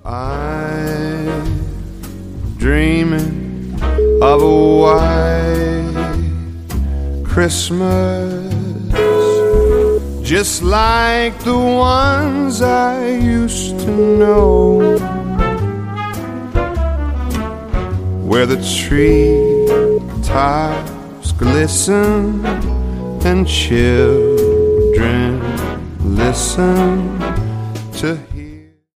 I'm dreaming of a white Christmas, just like the ones I used to know, where the tree tops glisten and children listen to